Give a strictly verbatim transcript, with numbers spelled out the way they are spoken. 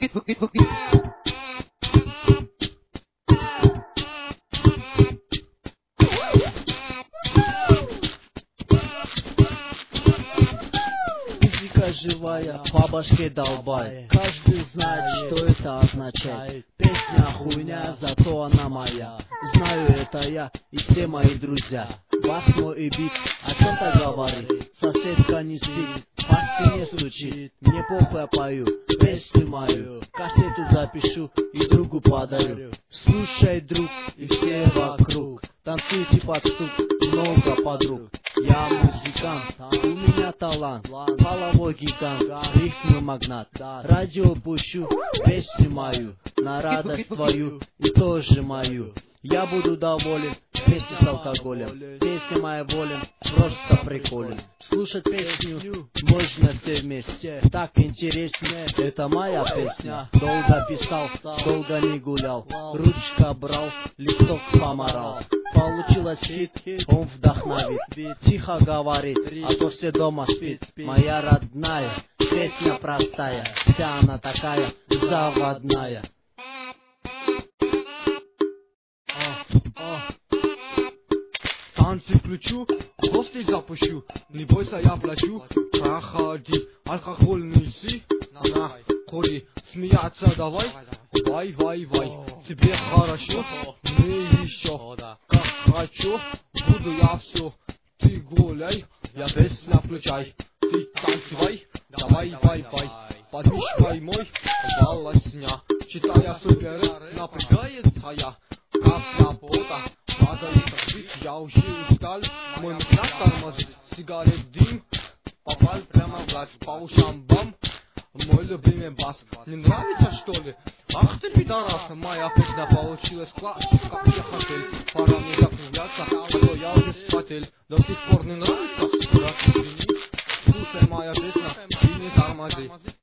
Музыка живая, по башке долбай. Каждый знает, что это означает. Песня хуйня, зато она моя. Знаю это я и все мои друзья. Бас мой и бит, о чем-то говорит. Соседка не спит, по спине стучит. Мне похуй, я пою песню мою. Кассету запишу и другу подарю. Слушай, друг, и все вокруг. Танцуйте под стук, много подруг. Я музыкант, у меня талант. Половой гигант, рифмы магнат. Радио пущу, песню мою. На радость твою и тоже мою. Я буду доволен, песня с алкоголем. Песня моя волен, просто приколен. Слушать песню можно все вместе. Так интереснее, это моя песня. Долго писал, долго не гулял. Ручка брал, листок поморал. Получилось хит, он вдохновит. Тихо говорит, а то все дома спит. Моя родная, песня простая. Вся она такая заводная. Танцы включу, гостей запущу. Не бойся, я плачу. Проходи, алкоголь неси. На, кури, смеяться давай. Вай, вай, вай, тебе хорошо, мне еще. Как хочу, буду я все. Ты гуляй, я песня включай. Ты танцевай, давай, вай, вай. Под мишкой мой, волосня. Читая супер, напрягается я. Капля пота, падает свет, я уже устал. Мой взгляд тормозит, сигарет дым. Попал прямо в глаз, по ушам бам. Мой любимый бас, не нравится что ли? Ах ты пидорас, моя песня получилась классика, как я хотел. Пора мне закругляться, а то я уже спотел. До сих пор не нравится? Брат, извини. Слушай, моя песня, и не тормози.